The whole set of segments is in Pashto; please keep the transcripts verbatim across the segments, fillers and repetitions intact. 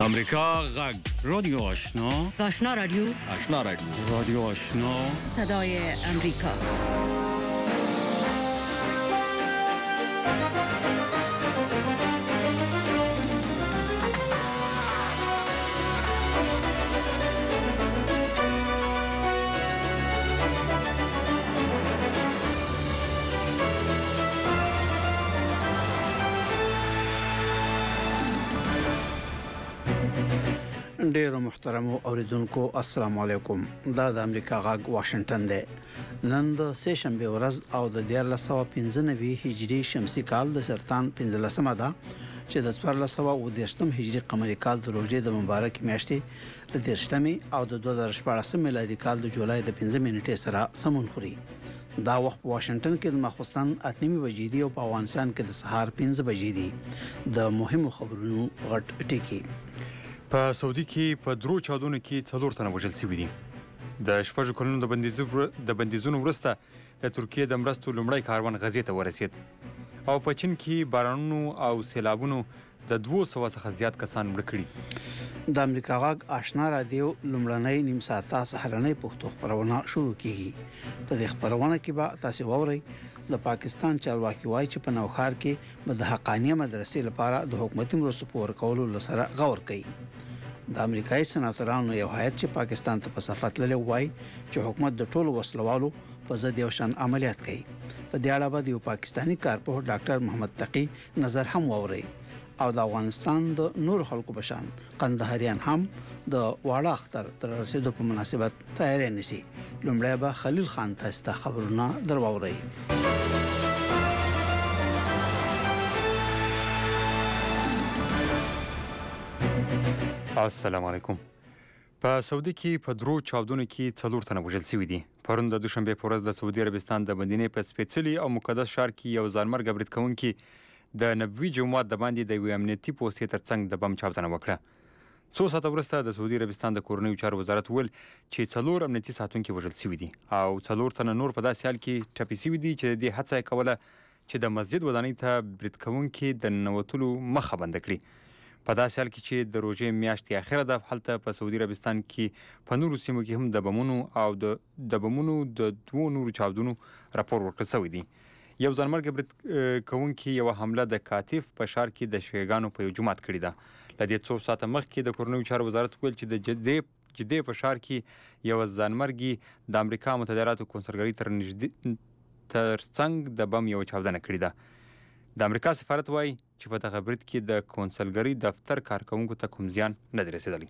امریکا غږ رادیو آشنا آشنا رادیو آشنا رادیو رادیو آشنا صدای امریکا. ډیرو محترمو اوریدونکو السلام علیکم. دا د امریکا غږ واشنگټن دی. نن د سه شنبه ورځ او د دیارلس سوه پنځه نوي هجري شمسي کال د سرطان پنځلسمه ده چې د څوارلس سوه اووه دېرشم هجري قمري کال د روژې د مبارک میاشتې د دېرشتمې او د دوه زره شپاړسم میلادي کال د جولای د پنځه نیټې سره سمون خوري. دا وخت په واشنگټن کې د ماخوستن اته نیمې بجې دي او په افغانستان کې د سهار پنځه بجې دي. د مهمو خبرونو غټ ټکی. په سعودي کې په درو چاودنو کې څلور تنه وژل شوي دي. د شپږو کلونو د بندیزونو د بندیزونو وروسته د ترکیې د مرستو لومړی کاروان غزې ته ورسید او په چین کې بارانونو او سیلابونو د دوه سوه څخه زیات کسان مړه کړي. د امریکا غږ آشنا رادیو لومړنۍ نیم ساعته سهارنۍ پښتو خبرونه شروع کیږي. په دې خبرونه کې به تاسو واورئ د پاکستان چارواکي وایي چې په نوښار کې به د حقانیه مدرسې لپاره د حکومتي مرستو په ورکولو لسره غور کوي. د امریکایي سناتورانو یو هیئت چې پاکستان ته په سفر تللی وایي چې حکومت د ټولو وسلوالو په ضد یو شان عملیات کوي. په دې اړه به د یو پاکستاني کارپوه ډاکټر محمد تقي نظر هم واورئ او د افغانستان د نور خلکو په شان قندهاریان هم د واړه اختر تر رسیدو په مناسبت تیاری نیسي. لومړی به خلیل خان تاسو ته خبرونه درواوري. السلام علیکم. په سعودي کې په درو چاودنو کې څلور تنه وژل شوي دي. پرون د دوشنبې په ورځ د سعودي عربستان د مدینې په سپېڅلي او مقدس ښار کې یو ځانمرګه برید کوونکي د نبوي جومات د باندې د یوې امنیتي پوستې ترڅنګ د بم چاودنه وکړه. څو ساعته وروسته د سعودي عربستان د کورنیو چارو وزارت وویل چې څلور امنیتي ساتونکي وژل شوي دي او څلور تنه نور په داسې حال کې ټپي شوي دي چې د دې هڅه یې کوله چې د مسجد ودانۍ ته برید کوونکي د ننوتلو مخه بنده کړي. په داسې حال کې چې د روژې میاشتې اخره ده، هلته په سعودي عربستان کې په نورو سیمو کې هم د بمونو او د د بمونو د دوو نورو چاودنو راپور ورکړل شوی دی. یو ځانمرګه برید کوونکي یوه حمله د کاتف په ښار کې د شیعګانو په یو جومات کړې ده. له دې څو ساعته مخکې د کورنیو چارو وزارت ویل چې د جدې جدې په ښار کې یوه ځانمرګي د امریکا متحده ایالاتو کونسلګرۍ تر نږدې تر څنګ د بم یوه چاودنه کړې ده. د امریکا سفارت وایي چې په دغه برید کې د کونسلګرۍ دفتر کارکوونکو ته کوم زیان نه دی رسېدلی.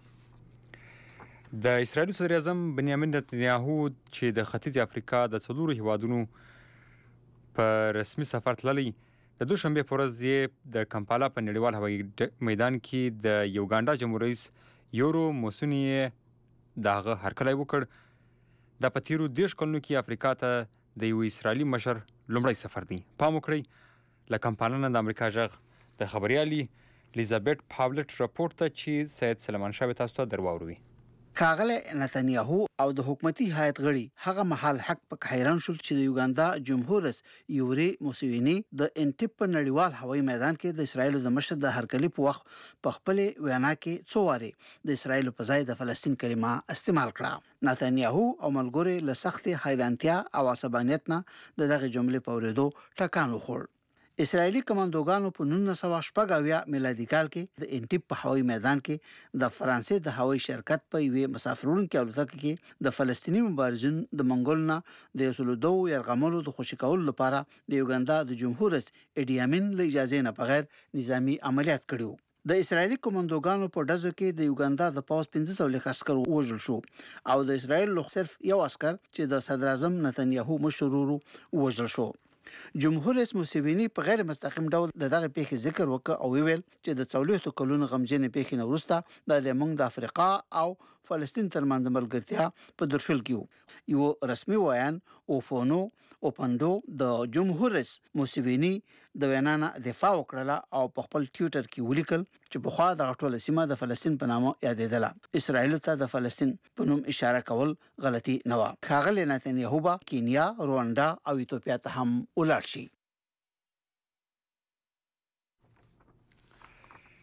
د اسرائیلو صدر اعظم بنیامین نتنیاهو چې د ختیځې افریقا د څلورو هیوادونو په رسمي سفر تللی، د دوشنبې په ورځ یې د کمپالا په نړیوال هوایي میدان کې د یوګانډا جمهور رئیس یورو موسونی د هغه هرکلی وکړ. دا په تیرو دېرش کلونو کې افریقا ته د یو اسرائیلي مشر لومړی سفر دی. پام وکړئ له کمپالا نه د امریکا غږ د خبریالي الیزابت پاولټ راپور ته چې سید سلیمان شاه تاسو ته درواوروي. کاغله نتنیاهو او د حکومتي هیئت غړي هغه محل حق په حیران شول چې د یوګاندا جمهور رئیس یوري موسوینی د انټیپ په نړیوال هوایي میدان کې د اسرایلو د مشر د هرکلی په وخت په خپل وینا کې څو واره د اسرایلو په ځای د فلسطین کلمه استعمال کړه. نتنیاهو او ملګری له سخت حیرانتیا او عصبانیت نه د دغه جملې په اوریدو ټکان وخوړ. اسرائیلي کمانډوګانو په نولس سوه شپږ اویا میلادي کال کې د انټیپ په هوایي میدان کې د فرانسې د هوایي شرکت په یوې مسافروړونکې الوتکه کې د فلسطیني مبارزین د منګول نه د یو سلو دوه یرغملو د خوشي کولو لپاره د یوګاندا د جمهور رئیس ایډي امین له اجازې نه بغیر نظامی عملیات کړي. د اسرایلی کمانډوګانو په ډزو کې د یوګاندا د پوز پنځه سوه لیک عسکر وژل شو او د اسرایل له صرف یو عسكر چې د صدر اعظم نتنیاهو مشرورو وژل شو. جمهور رئیس موسوینی په غیر مستقیم ډول د دغه پیښې ذکر وکړ او ویل چې د څلوېښتو کلونو غمجنې پیښې نه وروسته د موږ د افریقا او فلسطین ترمنځ ملګرتیا په درشل کې یو رسمي ویان اوفونو اوپندو د جمهور رئیس موسوینی د وینا نه دفاع وکړه او په خپل ټویټر کې ولیکل چې په خوا د ټوله سیمه د فلسطین په نامه یادېدله. اسرائیل ته د فلسطین په نوم اشاره کول غلطي نه و. ښاغلی نتنیاهو به کینیا، روانډا او ایتوپیا ته هم ولاړ شي.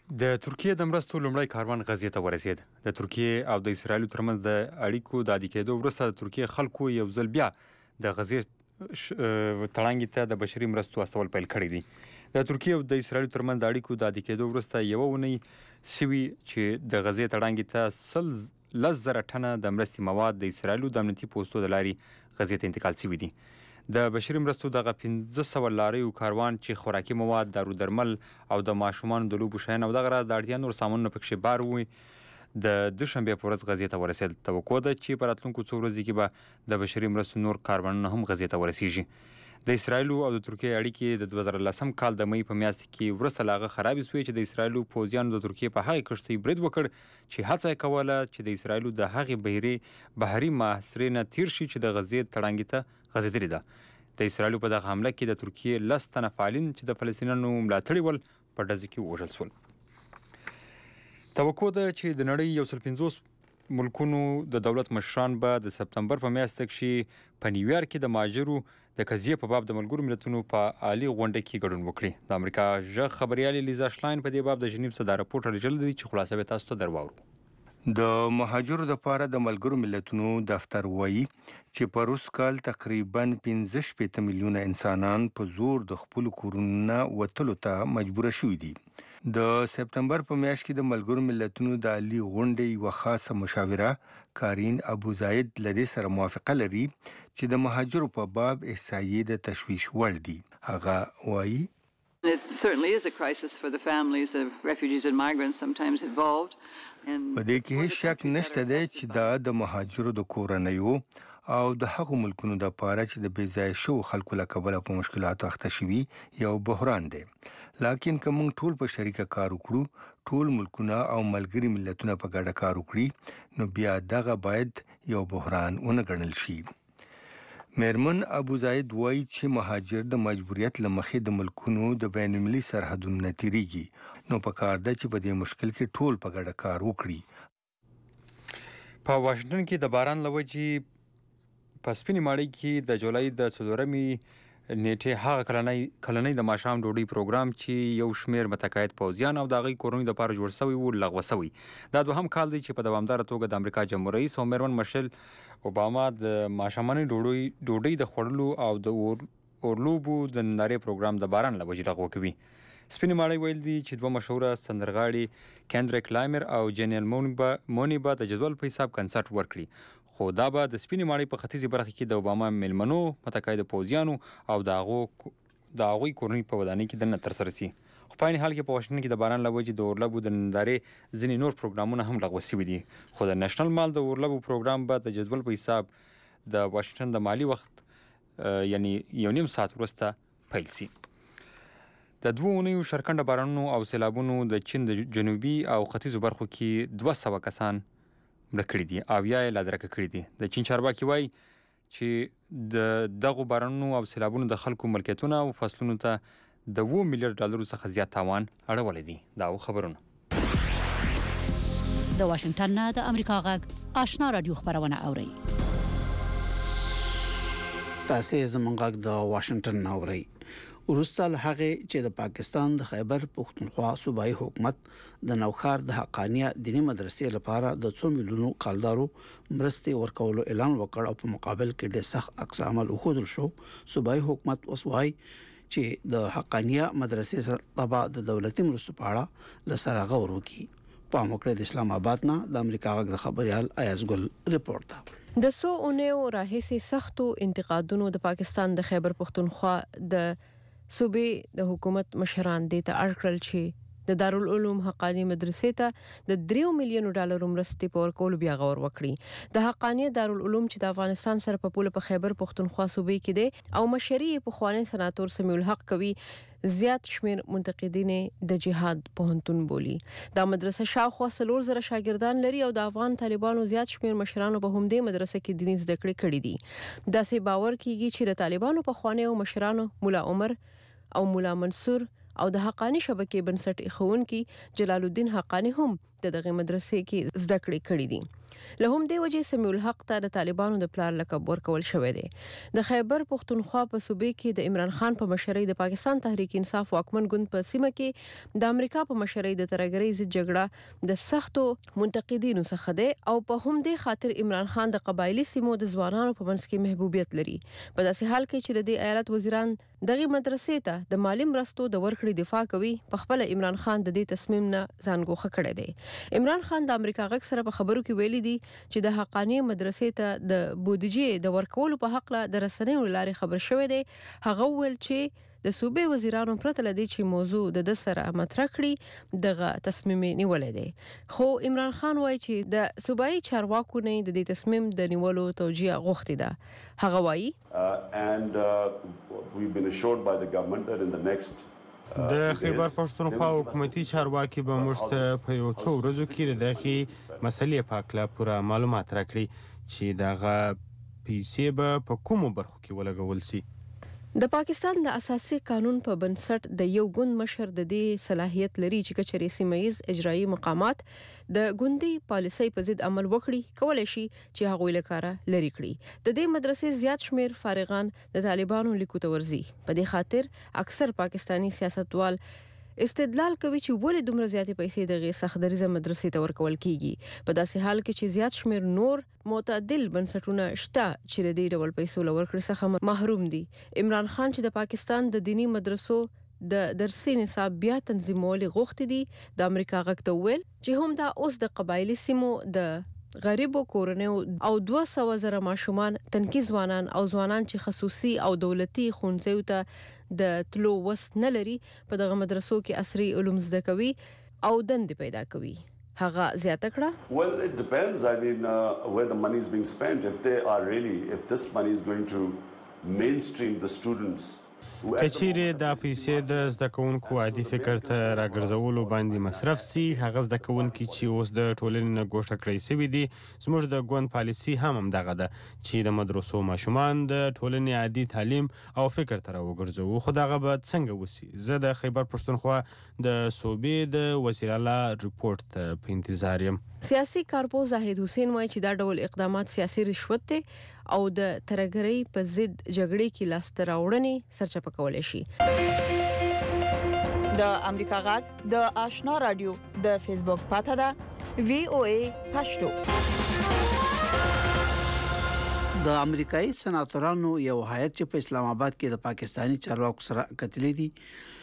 د ترکیه د مرستو لومړی کاروان غزې ته ورسید. د ترکیه او د اسرایل ترمنځ د اړیکو د عادي کېدو وروسته د ترکیه خلکو یو ځل بیا د غزې تړانګې ته د بشري مرستو استول پیل کړی دي. د ترکیه او د اسرایل ترمنځ د اړیکو د عادي کېدو وروسته یوه اونۍ شوي چې د غزې تړانګې ته سل لس زره ټنه د مرستې مواد د اسرایلو د امنیتي پوستو د لارې غزې ته انتقال شوي دي. د بشري مرستو دغه پنځه سوه لاریو کاروان چې خوراکي مواد، دارو درمل او د ماشومانو د لوبو شیان او دغه راز د اړتیا نور سامانونه پکښې بار وي د دوشنبې په ورځ غزې ته ورسېدل. توقع ده چې په راتلونکو څو ورځو کې به د بشري مرستو نور کاروانونه هم غزې ته ورسیږي. د اسرایلو او د ترکیې اړیکې د دوه زره لسم کال د مۍ په میاشت کې وروسته له هغه خرابې شوې چې د اسرایلو پوځیانو د ترکیې په هغې کښتۍ برید وکړ چې هڅه یې کوله چې د اسرایلو د هغې بهري بهري محاصرې نه تیر شي چې د غزې تړانګې ته غځېدلې ده. د اسرایلو په دغه حمله کې د ترکیې لس تنه فعالین چې د فلسطینیانو ملاتړي ول په ډزو کې ووژل شول. توقع ده چې د نړۍ یو سل پنځوس ملکونو د دولت مشران به د سپتمبر په میاشت کې په نیویارک کې د مهاجرو د قضیې په باب د ملګرو ملتونو په عالي غونډه کې ګډون وکړي. د امریکا ژغ خبریالې لیزا شلاین په دې باب د ژنیو څخه دا راپورټ رالیږلی دی چې خلاصه به تاسو ته درواورو. د مهاجرو لپاره د ملګرو ملتونو دفتر وایي چې په روس کال تقریبا پنځه شپېته میلیونه انسانان په زور د خپل کورونو وتلو ته مجبور شوي دي. د سپتمبر په میاشت کې د ملګرو ملتونو د عالي غونډې یوه خاصه مشاوره کارین ابو زاید لدې سره موافقه لري چې د مهاجرو په باب احصایې د تشویش وړ دي. هغه وایي It certainly is a crisis for the families of refugees and migrants sometimes involved. په دې کې هیڅ شک نشته دی چې دا د مهاجرو د کورنیو او د هغو ملکونو د پاره چې د بې ځایه شوو خلکو له کبله په مشکلاتو اخته شوي یو بحران دی. لکن که موږ ټول په شریکه کار وکړو، ټول ملکونه او ملګري ملتونه په ګډه کار وکړي، نو بیا دغه باید یو بحران ونه ګڼل شي. میرمن ابو زاید وایي چې مهاجر د مجبوریت له مخې د ملکونو د بین المللي سرحدونو نه تیریږي، نو په کار ده چې په دې مشکل کې ټول په ګډه کار وکړي. په واشنګټن کې د باران له وجې په سپینې ماڼۍ کې د جولای د څلورمې نیټې هغه کلنۍ کلنۍ د ماښام ډوډۍ پروګرام چې یو شمېر متقاعد پوځیان او د هغوی کورنیو دپاره جوړ شوی و لغوه شوی. دا دوهم کال دی چې په دوامداره توګه د امریکا جمهور رئیس او میرمن مشل اوباما د ماښامنۍ ډوډۍ ډوډۍ د خوړلو او د اورلوبو د نندارې پروګرام د باران له وجې لغوه کوي. سپینې ماڼۍ ویل دي چې دوه مشهوره سندرغاړي کیندریک لایمر او جینیل مونی به د جدول په حساب کنسرت ورکړي، خو دا به د سپینې ماڼۍ په ختیځې برخه کې د اوباما میلمنو، متقاعده پوځیانو او د هغو د هغوی کورنۍ په ودانۍ کې دننه ترسره شي. خو په عین حال کې په واشنګټن کې د باران له وجې د اورلبو د نندارې ځینې نور پروګرامونه هم لغوه شوي دي، خو د نېشنل مال د اورلبو پروګرام به د جدول په حساب د واشنګټن د مالي وخت یعنی یو نیم ساعت وروسته پیل شي. د دوه اونیو شرکنډه بارانونو او سیلابونو د چین د جنوبي او ختیځو برخو کې دوه سوه کسان مړه کړي دي او یا یې لا درکه کړي دي. د چین چارواکي وایي چې د دغو بارانونو او سیلابونو د خلکو ملکیتونه او فصلونو ته د اوه میلیارډ ډالرو څخه زیات تاوان اړولی دی. دا و خبرونه. د واشنګټن نه د امریکا غږ آشنا رادیو خبرونه اورئ. تاسې زموږ غږ د واشنګټن نه اورئ. وروسته له هغې چې د پاکستان د خیبر پښتونخوا صوبایي حکومت د نوښار د حقانیه دیني مدرسې لپاره د څو میلیونو کالدارو مرستې ورکولو اعلان وکړ او په مقابل کې ډېر سخت عکس عمل وښودل شو، صوبایي حکومت اوس وایي چې د حقانیه مدرسې سره تبع د دولتي مرستو په اړه له سره غور وکړي. په موکړه د اسلام آباد نه د امریکا غږ د خبريال ایاز ګل ریپورت ده. د سو اونیو راهیسې سختو انتقادونو د پاکستان د خیبر پښتونخوا د صوبې د حکومت مشران دې ته اړ کړل چې د دارالعلوم حقانی مدرسې ته د دریو میلیونو ډالرو مرستې په ورکولو بیا غور وکړي. د حقانی دارالعلوم چې د افغانستان سره په پوله په خیبر پښتونخوا صوبې کې دی او مشري په خوانی سناتور سمیع الحق کوي، زیات شمیر منتقدین د جهاد پوهنتون بولی. دا مدرسه شاوخوا څلور زره شاګردان لري او د افغان طالبانو زیات شمیر مشرانو په همدې مدرسه کې دیني زده کړې کړې دي. داسې باور کیږي چې د طالبانو په خوانی او مشرانو مولا عمر او مولا منصور او د حقانی شبکې بنسټ ایښودونکي جلال الدین حقانی هم د دغه مدرسې کې زده کړې کړې دي. له هم دی وجه سمیع الحق ته د طالبانو د پلان لقب ورکول شوی دی. د خیبر پختونخوا په صوبې کې د عمران خان په مشرۍ د پاکستان تحریک انصاف واکمن ګوند په سیمه کې د امریکا په مشرۍ د ترګری ضد جګړه د سختو منتقدینو څخه دی او په هم دی خاطر عمران خان د قبایلی سیمو د ځوانانو په منځ کې محبوبیت لري. په داسې حال کې چې د ایالت وزیران دغه مدرسې ته د مالی مرستو د ورکړې دفاع کوي، په خپل عمران خان د دې تصمیم نه ځان ګوښه کړی دی. عمران خان د امریکا غږ سره په خبرو کې ویلي دي چې د حقانی مدرسې ته د بودیجې د ورکولو په حق له د رسنیو لارې خبر شوی دی. هغه ویل چې د صوبې وزیرانو پرته لدی چې موضوع د د سره مطرح کړي دغه تصمیم نیولې دی. خو عمران خان وایي چې د صوبایي چارواکو نه د دې تصمیم د نیولو توجیه غوښتي ده. هغه وایي and uh, we've been assured by the government that in the next د خیبر پښتونخوا حکومتي چارواکي به موږ ته په یو څو ورځو کې د دغه مسلې په اړه پوره معلومات راکړي چې دغه پیسې به په کومو برخو کې ولګول شي. د پاکستان د اساسي قانون په بنسټ د یو ګوند مشر د دې صلاحیت لري چې کچري سیمایي اجرایي مقامات د ګوندي پالیسۍ په ضد عمل وکړي کولای شي چې هغه لکاره لري کړي. د دې مدرسې زیات شمیر فارغان د طالبانو لیکو ته ورزي. په دې خاطر اکثر پاکستانی سیاستوال استدلال کوي چې ولې دومره زیاتې پیسې دغه سختدریزه مدرسې ته ورکول کیږي. په داسې حال کې چې زیات شمیر نور معتدل بنسټونه شته چې د دې ډول پیسو لورکړې څخه محروم دي. عمران خان چې د پاکستان د دینی مدرسو د درسي نصاب بیا تنظیمول غوښتي دي، د امریکا غږ ته ویل چې هم دا اوس د قبایلی سیمو د غریبو کورنیو او دوه سوه زره ماشومان تنکي ځوانان او ځوانان چې خصوصي او دولتي ښوونځیو ته د تلو وس نه لري په دغه مدرسو کې عصري علوم زده کوي او دندې پیدا کوي. هغه زیاته کړه Well, it depends. I mean, uh, where the money is being spent. If they are really, if this money is going to mainstream the students. کچېره د پیسې د زده کوونکو عادي فکر ته راګرځولو باندې مصرف سي، هغه زده کوونکي چې اوس د ټولنې نه ګوښه کړی سوي دي. زموږ د ګوند پالیسي هم همدغه ده چې د مدرسو ماشومان د ټولنې عادي تعلیم او فکر ته راوګرځوو. خو دغه به څنګه وسي؟ زه د خیبر پښتونخوا د صوبې د وزیر اعلی ریپورت ته په انتظار یم. سیاسي کارپو زاهد حسین وایي چې دا ډول اقدامات سیاسي رشوت دي او د ترګری په ضد جګړې کې لاس ته راوړنې سرچپه کولای شي. د امریکا غږ د آشنا رادیو د فیسبوک پاته ده وی او ای پښتو. د امریکایي سناتورانو یو هیئت چې په اسلام آباد کې د پاکستانی چارواکو سره کتلې دي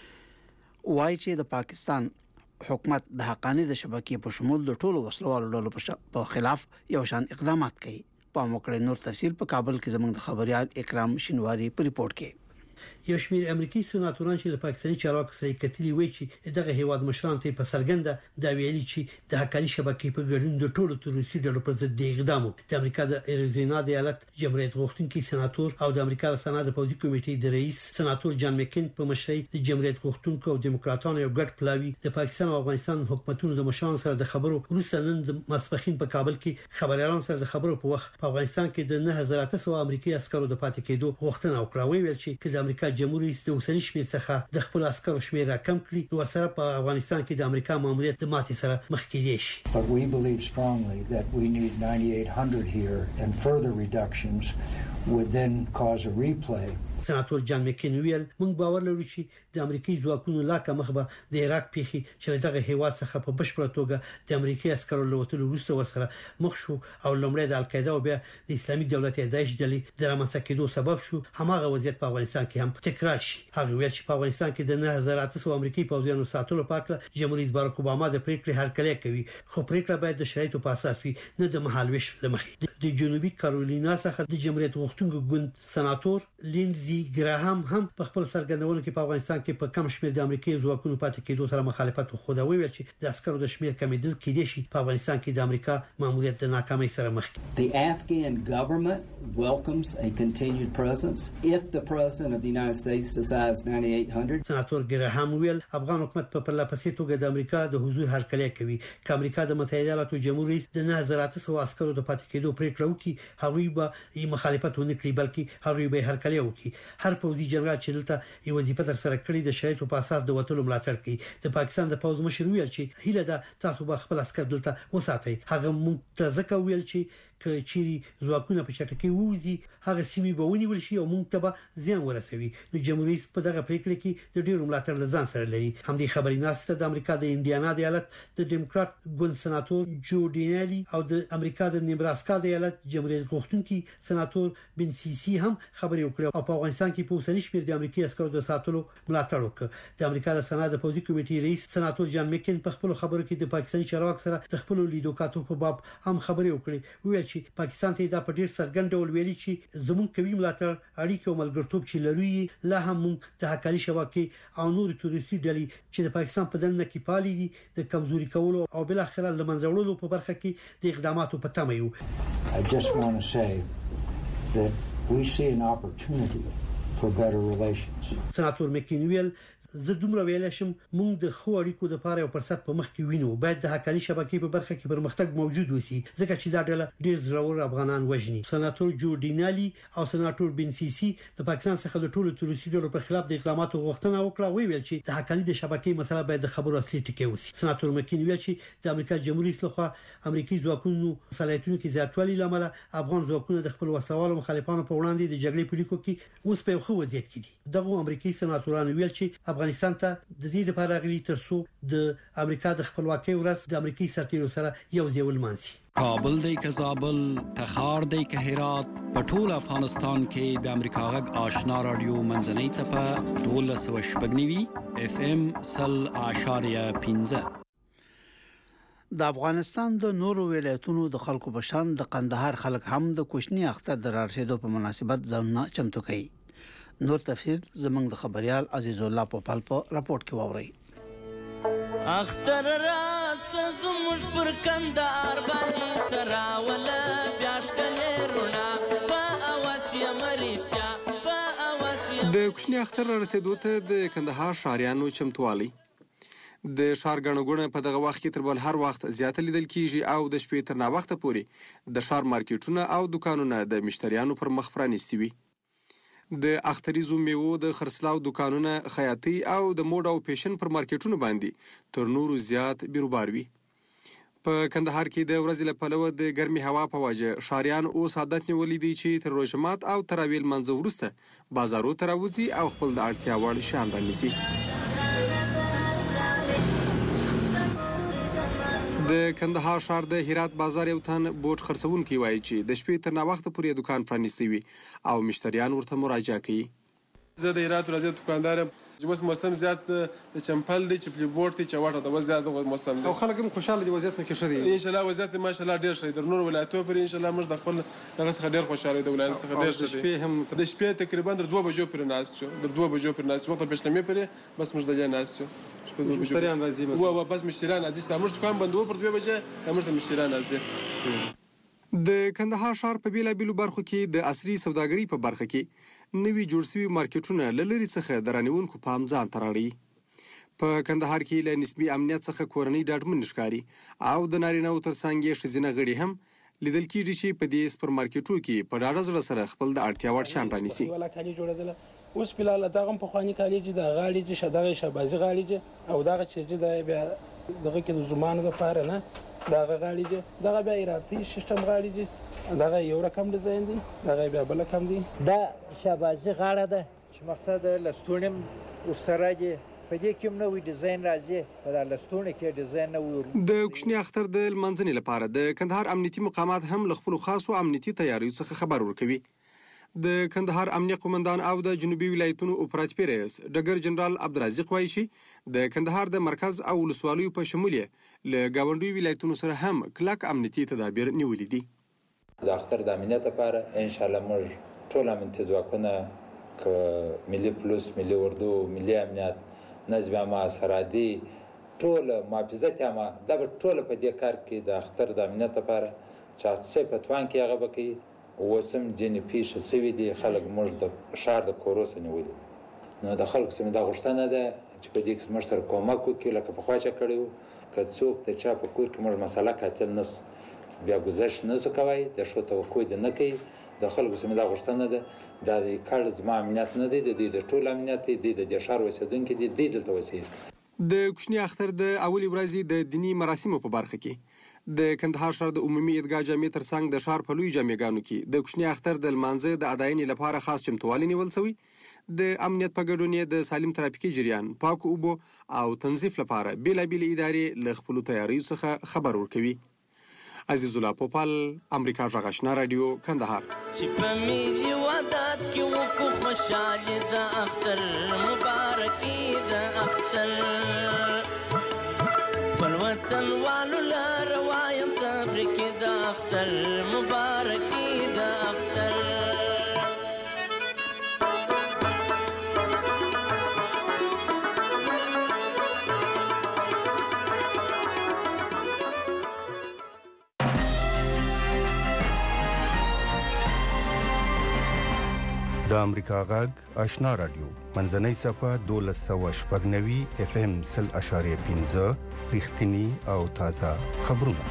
وایي چې د پاکستان حکومت د حقانی د شبکې په شمول د ټولو وسلوالو ډلو په خلاف یو شان اقدامات کوي. په موکړه نور تفصیل په کابل کې زموږ د خبريال اکرام شینواری په ریپورت کې. یو شمېر امریکایي سناتوران چې له پاکستاني چارواکو سره کتلي وایي چې دغه هیواد مشران ته په سرګنده دا ویلي چې د حقانی شبکې په ګډون د ټولو تروریستي ډلو پر ضد اقدام وکړي. د امریکا د اریزونا د ایالت جمهوریت غوښتونکي سناتور او د امریکا د سنات پوځي کمیټې د رئیس سناتور جان مکین په مشرۍ د جمهوریت غوښتونکو او دیموکراتانو یو ګډ پلاوی د پاکستان او افغانستان حکومتونو د مشرانو سره د خبرو وروسته نن د ماسپخین په کابل کې خبريالانو سره د خبرو په وخت په افغانستان کې د نه هزار اته سوه امریکایي عسکرو د پاتې کېدو غوښتنه وکړه. ویل چې د امریکا جمهوریت د اوسنی شمېر څخه د خپل عسکرو شمېر راکم کړي نو سره په افغانستان کې د امریکا ماموریت د ماتې سره مخ کېدی شي. But we believe strongly that we need ninety-eight hundred here and further reductions would then cause a replay. سناتور جان مکین ویل موږ باور لرو چې د امریکایي ځواکونو لاکه مخبه د عراق پیخي چې دغه هیواد څخه په بشپړه توګه د امریکایي عسکرو لوتلو وروسته ورسره مخ شو او لومړی د القاعده او بیا د اسلامي دولت داعش ډلې د رامنځته کېدو سبب شو. هماغه وضعیت په افغانستان کې هم تکرار شي. هغه ویل چې په افغانستان کې د نه هزار اته سوه امریکایي پوځیانو ساتلو په اړه جمهوریت بارک اوباما د پریکړې هرکلی کوي، خو پریکړه باید د شرایطو په اساس وي نه د مهالويش لمخې. د جنوبي کارولینا څخه د جمهوریت غوښتونکو ګوند سناتور لینزي ګراهام هم په خپل سرګردونو کې په افغانستان کې په کم شمېر د امریکایي ځواکونو پاتې کېدو سره مخالفت وکړ. ویل چې د عسکرو د شمېر کمیدل کېدې شي په افغانستان کې د امریکا ماموریت د ناکامۍ سره مخ کی. The Afghan government welcomes a continued presence if the president of the United States decides ninety-eight hundred. سناتور ګراهام ویل افغان حکومت په پرلپسې توګه د امریکا د حضور هرکلی کوي. که امریکا د متحده ایالاتو جمهوریت د نه هزار اته سوه عسکرو د پاتې کېدو پریکړه وکړي هغوی به یې مخالفت ونه کړي بلکې هغوی به هرکلی وکړي. هر پوځي جنرال چې دلته یو وظیفه تر سره کړې د شرایطو په اساس د وټلو ملاتړ کوي. د پاکستان د پوځ مشر ویل چې هیله ده تاسو به خپل عسكر دلته وساتئ. هغه مونږ ته ځکه ویل چې که چیرې ځواکونه په چټکۍ ووزي هغه سیمې به ونیول شي او مونږ ته به زیان ورسوي. نو جمهوریت په دغه پریکړه کې د ډیرو ملاتړ لزان سره لري. همدې خبرې ناسته د امریکا د انډیانا د ایالت د ډیموکرات ګوند سناتور جو ډینالي او د امریکا د نیبراسکا د ایالت جمهوریت غوښتونکي سناتور بن سی سی هم خبرې وکړې او په افغانستان کې په اوسنی شمېر د امریکایي عسکرو د ساتلو ملاتړ وکړ. د امریکا د سنات د پوځي کمیټې رئیس سناتور جان میکن په خپل خبرو کې د پاکستاني چارواکو سره د خپل لیدو کاتو په باب هم خبرې وکړې. ویل چې پاکستان ته دا په ډیر څرګند ډول ویلي چې زموږ کوي ملاتړ اړیکې او ملګرتوب چې لري لا هم موږ د حکاري شبکې او نور تروریستي ډلې چې د پاکستان په دننه کې پالي دي د کمزوري کولو او بل اخر له منځه وړلو په برخه کې د اقداماتو په تمه یو. I just want to say that we see an opportunity for better relations. سناتور مکینویل زه دومره ویل شم موږ د خو اړیکو لپاره یو فرصت په مخ کې وینو. باید د حکاري شبکې په برخه کې پرمختګ موجود وسی ځکه چې دا ډله ډیر زړور افغانان وژني. سناتور جو ډینالي او سناتور بن سی سی د پاکستان څخه د ټولو تروریستي ډلو په خلاف د اقداماتو غوښتنه وکړه. وی ویل چې د حکاري د شبکې مسله باید د خبرو اصلي ټکی وسی. سناتور مکین ویل چې د امریکا جمهوریت لخوا امریکایي ځواکونو صلاحیتونو کې زیاتوالی لامل افغان ځواکونه د خپل وسوالو مخالفانو په وړاندې د جګړې په لیکو کې اوس په خو وضعیت کې دي. دغه امریکایي سناتورانو ویل چې افغانستان ته د دې لپاره غلي ترسو د امریکا د خپلواکۍ ورځ د امریکایي سرتیرو سره یو ځای ولمانځي. کابل دی که زابل تخار دی که هرات په ټول افغانستان کې د امریکا غږ آشنا رادیو منځنۍ څپه دولس و شپږ نوي اف ام سل اشاریه پنځه. د افغانستان د نورو ولایتونو د خلکو په شان د قندهار خلک هم د کوچني اختر د رارسېدو په مناسبت ځانونه چمتو کوي. نور تفصیل زمنګ د خبريال عزیز الله پوپل په راپورټ کې ووري. اختر راس زموږ پر کندهار باندې تراوله بیاشکلې رونا په اواسیا مریشیا په اواسیا. د کوچني اختر رارسېدو ته د کندهار شاریانو چمتوالي د شار غنغونه په دغه وخت کې تر بل هر وخت زیات لیدل کیږي او د شپې تر نا وخت پورې د شار مارکیټونه او دکانونه د مشتریانو پر مخ پرانیستي وي. د اختریزو میوو د خرڅلاو دکانونه خیاطي او د موډ او فیشن پر مارکیټونو باندې تر نورو زیات بیروبار وي. په کندهار کې د ورځې له پلوه د ګرمي هوا په وجه شاریان اوس عادت نیولي دي چې تر روژه مات او تراویل منځه وروسته بازارو ته راوځي او خپل د اړتیا وړ شیان رانیسي. د کندهار شهر د هرات بازار یو تن بوټ خرڅونکي وایي چې د شپې تر نا وخت پورې دکان پرانیستی وي او مشتریان ورته مراجعه کوي. زه د هرات ورځې دکاندار یم چې اوس موسم زیات د چمپل دی چې پلی بورډ دی چې واټه د وضعیت د موسم دی او خلک هم خوشاله دي وضعیت کې ښه دی. ان شاء الله وضعیت ماشاءالله ډېر ښه دی. د نور ولایتونو پر ان شاء الله موږ د خپل دغه څخه ډېر خوشاله د ولایت څخه ډېر ښه دی. د شپې هم د شپې تقریبا در دوه بجو پر ناست شو در دوه بجو پر ناست وخت پښلمې پرې بس موږ دلته ناست شو. مشتریان راځي مثلا و بس مشتریان راځي چې موږ دکان بندو پر دوه بجې موږ مشتریان راځي. د کندهار ښار په بیلابیلو برخو کې د عصري سوداګرۍ په برخه کې نوي جوړ شوي مارکیټونه له لرې څخه د رانیونکو پام ځان ته راړي. په کندهار کې له نسبي امنیت څخه کورنۍ ډاډمن ښکاري او د نارینه‌وو تر څنګ یې ښځینه غړي هم لیدل کېږي چې په دې سپر مارکیټو کې په ډاډه زړه سره خپل د اړتیا وړ شیان رانیسي. اوس فلال دغه په خواني کالي چې د غاړي چې شدغه شبازي غاړي چې او دغه چې د بیا دغه کې د زمانه د پاره نه دغه غاړي چې دغه بیا ایراتي سیستم غاړي چې دغه یو رقم ډیزاین دی دغه بیا بل رقم دی. دا شبازي غاړه ده چې مقصد لستونم ورسره دی په دې کې نو ډیزاین راځي په لستونه کې ډیزاین نو. د کوچني اختر د منځنۍ لپاره د کندهار امنیتي مقامات هم له خپل خاصو امنیتي تیاریو څخه خبر ورکوي. د کندهار امنیه قومندان او د جنوبي ولایتونو اپراتیف رئیس ډګر جنرال عبدالرزاق وایي چې د کندهار د مرکز او ولسوالیو په شمول له ګاونډي ولایتونو سره هم کلک امنیتي تدابیر نیولي دي. د اختر د امنیت لپاره ان شاء الله موږ ټول امنیتي ځواکونه ک ملي پولیس ملي اردو ملي امنیت نظم عامه سرحدي ټول محافظت عامه دا ټول په دې کار کې د اختر د امنیت لپاره چې څه په توان کې هغه بکی وسم جن پیښه سوي دي خلک موږ د شهر د کوروس نیولي. نو د خلکو سم دا غوښتنه ده چې په دې کې موږ سره کومک وکړي لکه په خواچه کړیو که څوک د چا په کور کې موږ مسله قاتل نس بیا گذشت نسو کوي د شو توقع دې نه کوي د خلکو سمه دا غوښتنه ده د کال زما امنیت نه دی د دې د ټول امنیت دی د شهر اوسیدونکو دی د دلته اوسېږي د کوچني اختر د اولي ورځې د دینی مراسمو په برخه کې د کندهار شهر د عمومي عیدګاه جامع ترڅنګ د شهر په لوی جامعګانو کې د کوچني اختر د لمانځه د اداینې لپاره خاص چمتووالی نیول شوی د امنیت په ګډون د سالم ترافیکي جریان پاکو اوبو او تنظیف لپاره بیلابېلې ادارې له خپلو تیاریو څخه خبر ورکوي. عزیز الله پوپل، امریکا غږ آشنا رادیو، کندهار. چې په ملي وداد کې وکړو خوشحالي د اختر مبارکي د اختر خپل وطن والو لاره وایم تبریکي د اختر مبارکي د اختر د امریکا غږ آشنا رادیو منځنۍ صفه دولس سوه شپږ نوي اف ام سل اشاریه پنځه رښتینی او تازه خبرونه.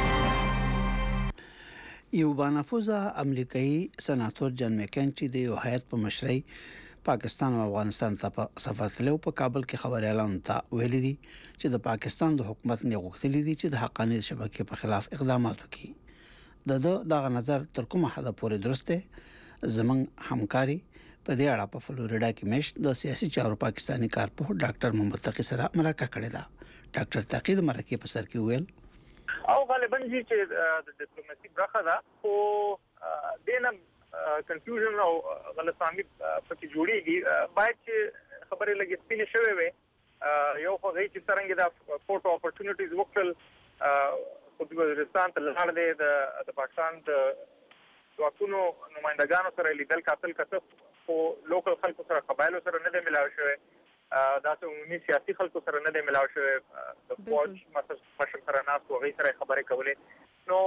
یو بانفوزه امریکایي سناتور جان مکین چې د یو هیئت په مشرۍ پاکستان او افغانستان ته سفر تلو په کابل کې خبريالان ته ویلي دي چې د پاکستان د حکومت نه غوښتلي دي چې د حقاني شبکې په خلاف اقدامات وکړي. د دغه نظر تر کومه حد پورې درسته زمنګ همکاري په دې اړه په فلوریډا کې مش د سیاسي چارو پاکستانی کارپوه ډاکټر محمد تقی سره مرکه کړې ده. ډاکټر تقی د مرکه په سر کې ویل او غالبا چې د ډیپلوماسي برخه ده او دینم کنفیوژن او غلطفهمي پکې جوړیږي باید چې خبرې لګې سپینې شوې وي یو خو غي چې څنګه د فوټو اپورتونټیز وکړل خو د وزیرستان ته لاړ دی د پاکستان د واکونو نمائندګانو سره لیدل کاتل کته خو لوکل خلکو سره قبایلو سره نه دی ملاوي شوی دا ته عمومي سیاسي خلکو سره نه دی ملاوي شوی د فوج مشر سره ناس او غي سره خبرې کولې نو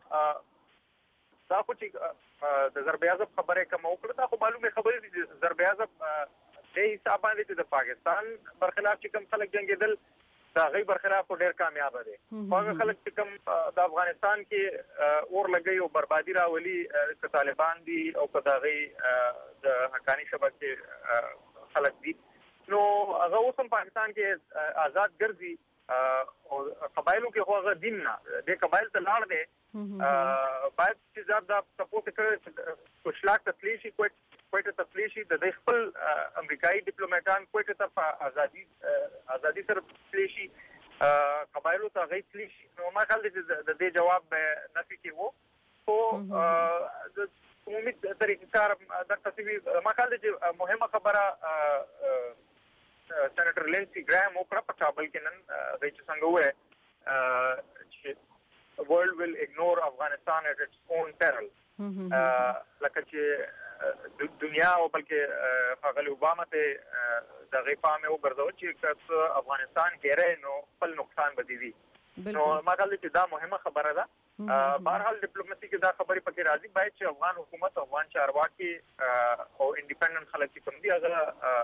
دا خو چې د ضرب اعظم خبرې کوم وکړه دا خو معلومه خبرې دي چې ضرب اعظم د حساب باندې د پاکستان برخلاف چې کوم خلک جنگیدل دا غي برخلاف ډېر کامیاب دي. هغه خلک چې کوم د افغانستان کې اور لګي او بربادي راولي ک طالبان دي او ک دا غي د حقاني شبکې خلک دي نو هغه اوسم پاکستان کې آزاد ګرځي او قبایلو کې هغه دین نه د قبایل ته لاړ دي باید چې زیاده سپورټ کړي کوشلاک تسلیشي کوټ کوټه تسلیشي د خپل امریکایي ډیپلوماټان کوټه ته ازادي ازادي سره تسلیشي قبایلو ته غي تسلیشي نو ما خل د دې جواب نفي کې وو خو د عمومي طریقې کار د تصویر ما خل چې مهمه خبره سېنیټر لینسي ګرام وکړه په کابل کې نن د څنګه وې چې world will ignore Afghanistan at its own peril لکه چې دنیا او بلکې هغه اوباما ته د غیپامه وګرځول چې افغانستان کې نو خپل نقصان بدی وي نو ماته چې دا مهمه خبره ده بهرحال ډیپلوماسي کې دا خبرې پکې راځي باید چې افغان حکومت افغان چارواکي او انډیپندنت خلک کوم دي هغه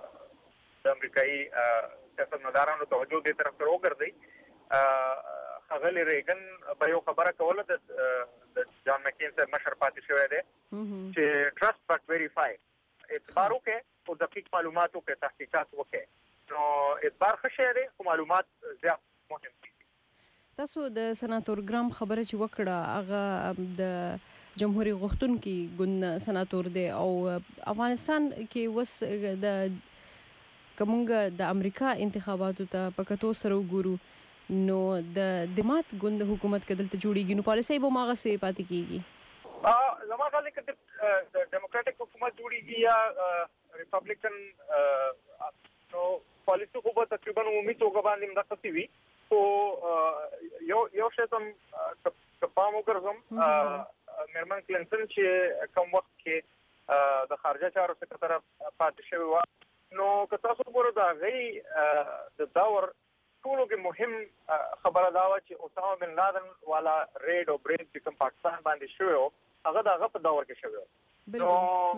د امریکایي سیاستمدارانو توجه دې طرف ته وګرځي هغه ریګن په یو خبره کوله د جان مکین سره مشر پاتې شوی دی چې ټرست بٹ ویریفای اعتبار وکړي او دقیق معلومات وکړي تحقیقات وکړي نو اعتبار ښه شی دی خو معلومات زیات مهم دي. تاسو د سناتور ګرام خبره چې وکړه هغه د جمهوریت غوښتونکي ګوند سناتور دی او افغانستان کې وس د کومګه د امریکا انتخاباتو ته پکتو سره وګورو نو د دمات ګوند حکومت کدل ته جوړیږي نو پالیسي به ماغه سي پاتې کیږي ا زما خیال کې د ډیموکراټک حکومت جوړیږي یا ریپبلیکن نو پالیسي خو به تقریبا عمومي توګه باندې مدخصي وي او یو یو شی تم کپام وګرځم مرمن کلینټن چې کوم وخت کې د خارجه چارو سکرټر پاتې شوی و نو که تاسو وګورئ دا غي د داور ټولو کې مهم خبره دا و چې اسامه بن لادن والا ریډ او برید چې کوم پاکستان باندې شوی او هغه دغه په داور کې شوی نو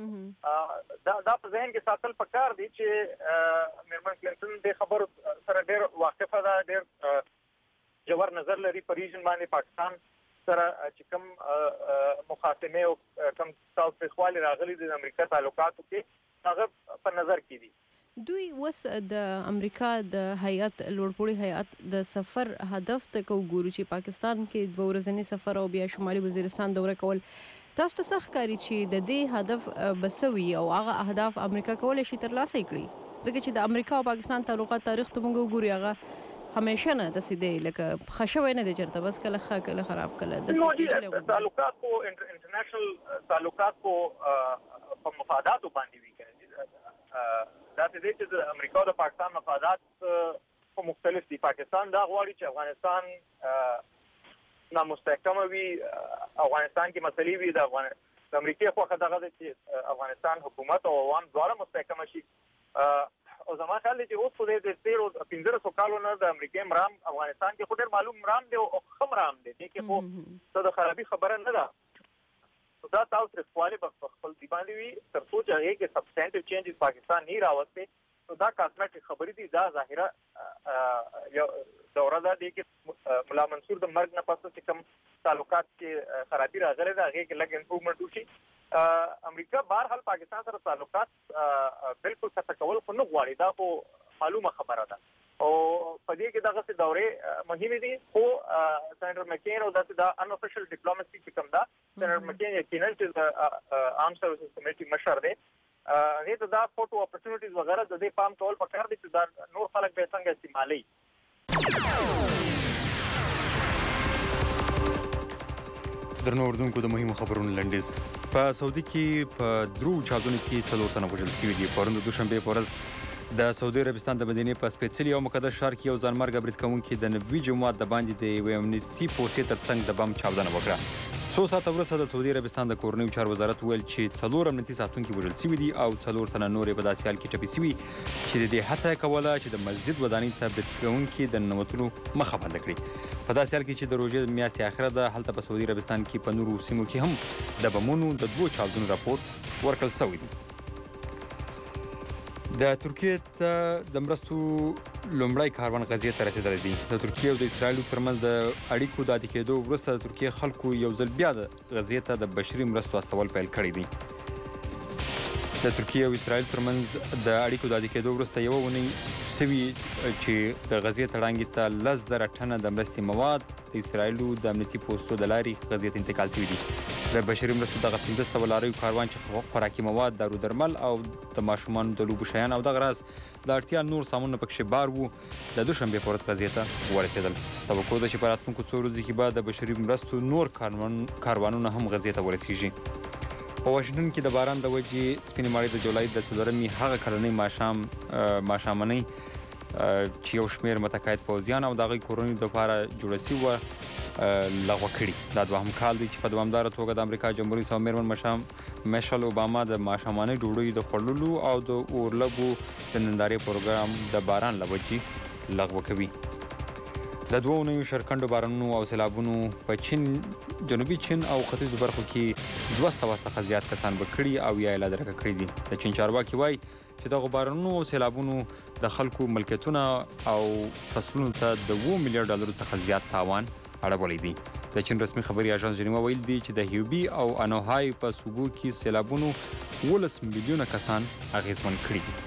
دا دا په ذهن کې ساتل پکار دي چې مرمن کلینټن د خبرو سره ډېر واقفه ده ډېر جوړ نظر لري په ریجن باندې پاکستان سره چې کوم مخاصمه او کوم تاوتریخوالي راغلي د امریکا تعلقاتو کې هغه په نظر کې دي. دوی وس د امریکا د هیئت لوړپوړي هیئت د سفر هدف ته کو ګورو چې پاکستان کې دوه ورځنی سفر او بیا شمالي وزیرستان دوره کول تاسو ته څه ښکاري چې د دې هدف بسوي او هغه اهداف امریکا کولای شي ترلاسه کړي؟ ځکه چې د امریکا او پاکستان تعلقات تاریخ ته موږ وګورو هغه همیشه نه داسې دی لکه خشوی نه دی چېرته بس کله ښه کله خراب کله داسې تعلقات کو انټرنیشنل تعلقات کو په مفاداتو باندې وي داسې دی چې د امریکا او د پاکستان مفادات په مختلف دي. پاکستان دا غواړي چې افغانستان نامستحکمه وي، افغانستان کې مسلې وي، د افغان د امریکا خوښه دغه ده چې افغانستان حکومت او عوام دواړه مستحکمه شي. او زما خیال دی چې اوس خو د تیرو پنځلسو کالو نه د امریکا مرام افغانستان کې خو ډېر معلوم مرام دی او ښه مرام دی، دې کې خو څه د خرابي خبره نه ده. دا تاوتریخوالي به په خپل ځای باندې وي تر څو چې هغې کې سبسټینټیو چینجز پاکستان نه راوستې نو دا کاسمیټک خبرې دي. دا ظاهره یو دوره ده دې کې ملا منصور د مرګ نه پس چې کوم تعلقات کې خرابي راغلې ده هغې کې لږ امپروومنټ وشي. امریکا بهرحال پاکستان سره تعلقات بالکل قطع کول خو نه غواړي، دا خو معلومه خبره ده او په دې کې دغسې دورې مهمې دي. خو سینیټر مکین او داسې دا ان افیشل ډیپلوماسي چې کوم ده سینیټر مکین یقینا چې د آرم سروسز کمیټي مشر دی هغې ته دا فوټو اپرچونټیز وغیره د دې پام کول پکار دي چې دا نور خلک به یې څنګه استعمالوي. درنو اردوونکو د مهمو خبرونو لنډیز. په سعودي کې په درو چاودنو کې څلور تنه وژل شوي دي. پرون د دوشنبې په ورځ د سعودي عربستان د مدینې په سپېڅلي او مقدس ښار کې یو ځانمرګه برید کوونکي د نبوي جومات د باندې د یوې امنیتي پوستې تر څنګ د بم چاودنه وکړه. څو ساعته وروسته د سعودي عربستان د کورنیو چارو وزارت ویل چې څلور امنیتي ساتونکي وژل شوي دي او څلور تنه نور یې په داسې حال کې ټپي شوي چې د دې هڅه یې کوله چې د مسجد ودانۍ ته برید کوونکي د ننوتلو مخه بنده کړي. په داسې حال کې چې د روژې میاشتې اخره ده هلته په سعودي عربستان کې په نورو سیمو کې هم د بمونو د دوو چاودنو راپور ورکړل شوی دی. د ترکیې ته د مرستو لومړی کاروان غزې ته رسېدلی دی. د ترکیې او د اسرائیلو ترمنځ د اړیکو د عادي کېدو وروسته د ترکیې خلکو یو ځل بیا د غزې ته د بشري مرستو استول پیل کړی دی. د ترکیې او اسرائیل ترمنځ د اړیکو د عادي کېدو وروسته یوه اونۍ سوي چې د غزې تړانګې ته لس زره ټنه د مرستې مواد د اسرائیلو د امنیتي پوستو د لارې غزې ته انتقال شوي دي. د بشري مرستو دغه پنځه سوه لاریو کاروان چې خوراکي مواد، دارو درمل او د ماشومانو د لوبو شیان او دغه راز د اړتیا نور سامانونه پکښې بار وو د دوشنبې په ورځ غزې ته ورسېدل. توقع ده چې په راتلونکو څو ورځو کې به د بشري مرستو نور کاروانونه هم غزې ته ورسیږي. په واشنګټن کې د باران د وجې سپینې ماڼۍ د جولای د څلورمې هغه کلنۍ ماښام ماښامنۍ چې یو شمېر متقاعد پوځیان او د هغوی کورنیو دپاره جوړه سوي وه لغوه کړي. دا دوهم کال دی چې په دوامداره توګه د امریکا جمهوري رئیس او مېرمن مشام میشل اوباما د ماښامنۍ ډوډۍ د خوړلو او د اورلګو د نندارې پروګرام د باران له وجې لغوه کوي. د دوه اونیو شرکندو بارانونو او سیلابونو په چین، جنوبي چین او ختیځو برخو کې دوه سوه څخه زیات کسان به کړي او یا یې لا درکه کړي دي. د چین چارواکي وایي چې دغو بارانونو او سیلابونو د خلکو ملکیتونه او فصلونو ته د اووه میلیارډ ډالرو څخه زیات تاوان اړولی دی. د چین رسمي خبري اژانس جنیوا ویل دی چې د هیوبي او انوهای په صوبو کې سیلابونو اوولس میلیونه کسان اغېزمن کړي دي.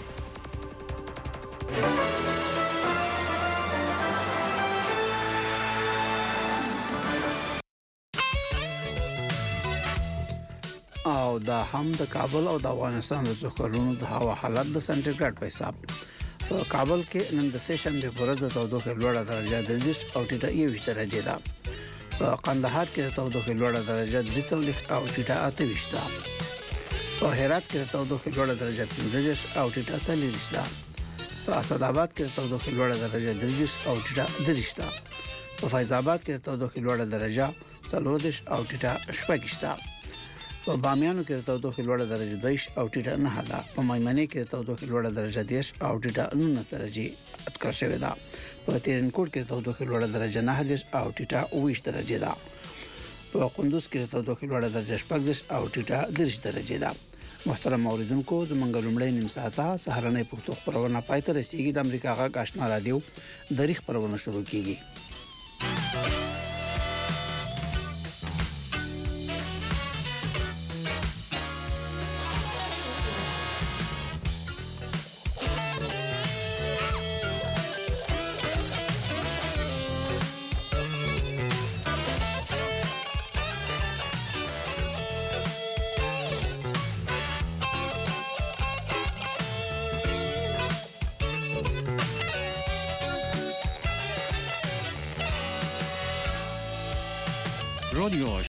او دا هم د کابل او د افغانستان د څو کلونو د هوا حالت د سنټیګریډ په حساب. په کابل کې نن د سه شنبې په ورځ د تودوخې لوړه درجه دېرش او ټیټه یوویشت درجې ده. په قندهار کې د تودوخې لوړه درجه درې څلوېښت او ټیټه اته ویشت ده. په هرات کې د تودوخې لوړه درجه پنځه دېرش او ټیټه څلوېښت ده. په اسداباد کې د تودوخې لوړه درجه درې دېرش او ټیټه دېرش ده. په فیض آباد کې د تودوخې لوړه درجه څلور دېرش او ټیټه شپږ ویشت ده. په بامیانو کې د تودوخې لوړه درجه دوه او ټیټه نهه ده. په میمنې کې د تودوخې لوړه درجه دېرش او ټیټه نولس درجې اټکل شوې ده. په تیرنکوټ کې د تودوخې لوړه درجه نهه دېرش او ټیټه اوه ویشت درجې ده. په کندوز کې د تودوخې لوړه درجه شپږ دېرش او ټیټه دېرش درجې ده. محترم اوریدونکو، زموږ لومړی نیم ساعته سهارنۍ پښتو خپرونه پای ته رسیږي. د امریکا غږ آشنا رادیو دری خپرونه شروع کیږي. رادیو